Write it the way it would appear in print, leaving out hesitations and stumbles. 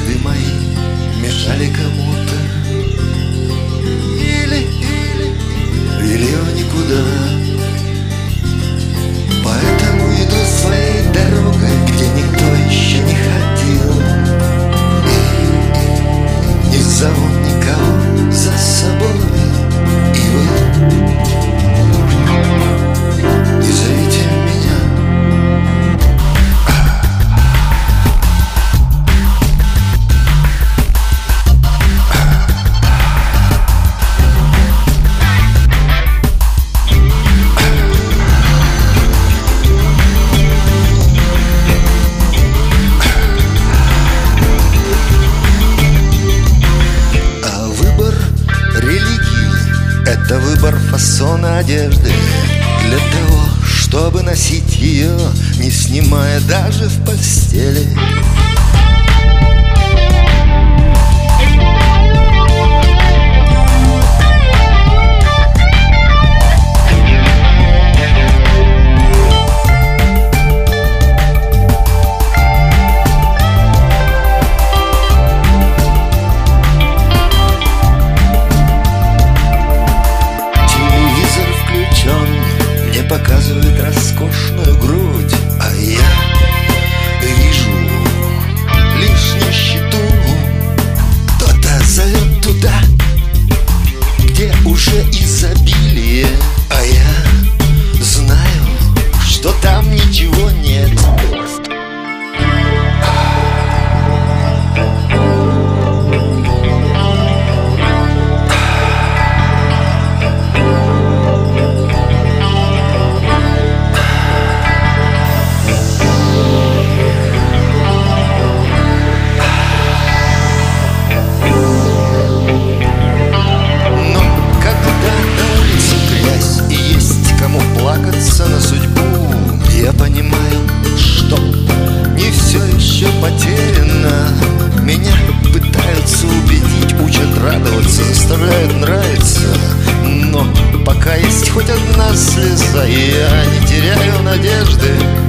Годы мои мешали кому-то, или в никуда. Поэтому иду своей дорогой, где никто еще не ходил. Не зову никого за собой. И вы не зовите меня. Это выбор фасона одежды для того, чтобы носить ее, не снимая даже в постели. Показывает роскошную грудь, а я вижу лишь нищету. Кто-то зовет туда, где уже изобилие, а я знаю, что там ничего нет. На судьбу я понимаю, что не все еще потеряно. Меня пытаются убедить, учат радоваться, заставляют нравиться. Но пока есть хоть одна слеза, я не теряю надежды.